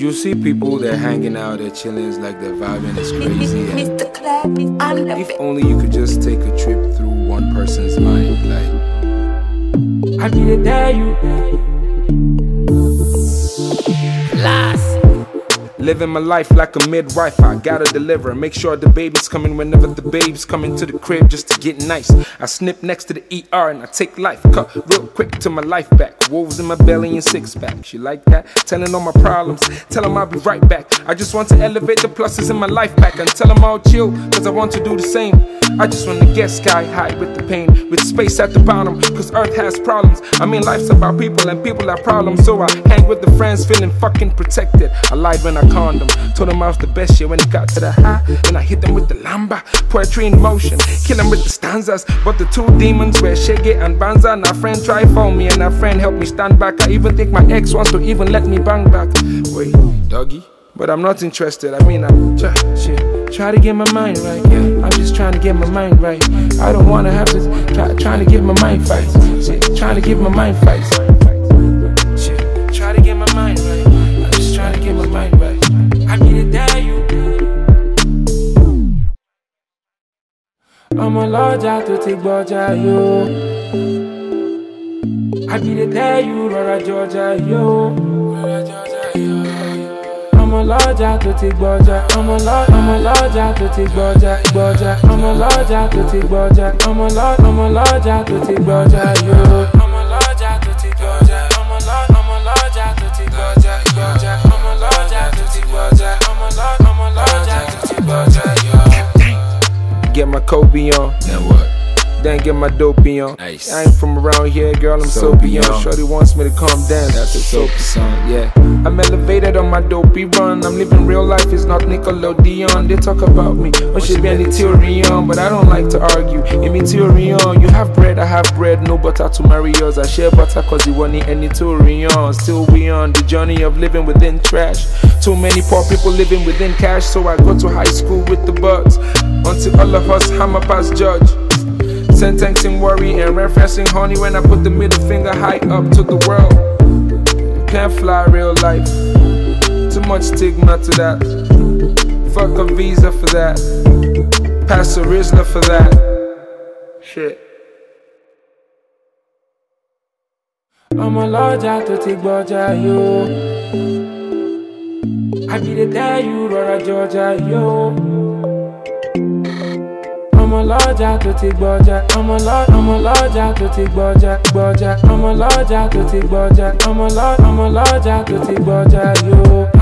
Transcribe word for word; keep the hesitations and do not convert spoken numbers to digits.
You see people, they're hanging out, they're chilling, it's like they're vibing, it's crazy. And if only you could just take a trip through one person's mind, like I be there, you last. living my life like a midwife, I gotta deliver. Make sure the baby's coming whenever the baby's coming to the crib just to get nice. I snip next to the E R and I take life. Cut real quick to my life back. Wolves in my belly and six pack. She like that? Telling all my problems. Tell them I'll be right back. I just want to elevate the pluses in my life back. And tell them I'll chill, cause I want to do the same. I just want to get sky high with the pain, with space at the bottom, cause earth has problems. I mean life's about people and people have problems. So I hang with the friends feeling fucking protected. I lied when I condom. Told them I was the best shit when it got to the high. Then I hit them with the lamba, poetry in motion. Kill them with the stanzas. But the two demons were Shaggy and Banza. And our friend tried for me and our friend helped me stand back. I even think my ex wants to even let me bang back. Wait, doggy? But I'm not interested. I mean, I'm try, shit, try to get my mind right. Yeah, I'm just trying to get my mind right. I don't wanna have to try, trying to get my mind fights. Shit, trying to get my mind fights. Shit, try to get my mind right. I'm just trying to get my mind right. I need it there, you. I'm a large out to take Georgia, yo. I need it there, you, Rora Georgia, yo. Rora Georgia, yo. I'm a large out to take Georgia. I'm a large, I'm a large out to take Georgia, Georgia. I'm a large out to take Georgia. I'm a large, I'm a large out to take Georgia, yo. I'm a large out to take Georgia. I'm a large, I'm a large out to take Georgia, Georgia. I'm a large out to take Georgia. I'm a large, I'm a large out to take Georgia, yo. Get my Kobe on. Then what? Then get my dopey on. Nice. I ain't from around here, girl, I'm so beyond. Shorty wants me to calm down. That's a soapy song. Yeah, I'm elevated on my dopey run. I'm living real life, it's not Nickelodeon. They talk about me, what should be any theory on, but I don't like to argue. In me theory on, you have bread, I have bread, no butter to marry yours. I share butter cause you want any theory on. Still we on the journey of living within trash. Too many poor people living within cash, so I go to high school with the bugs. Until all of us hammer past judge. Sentencing worry and referencing honey when I put the middle finger high up to the world. Can't fly real life. Too much stigma to that. Fuck a visa for that. Pass a Rizla for that. Shit. I'm a large out to take Georgia, yo. I be the there, you, Rora Georgia, yo. I'm a large out to take Georgia. I'm a large, I'm a large out to take Georgia, Georgia. I'm a large out to take Georgia. I'm a large, I'm a large out to take Georgia, yo.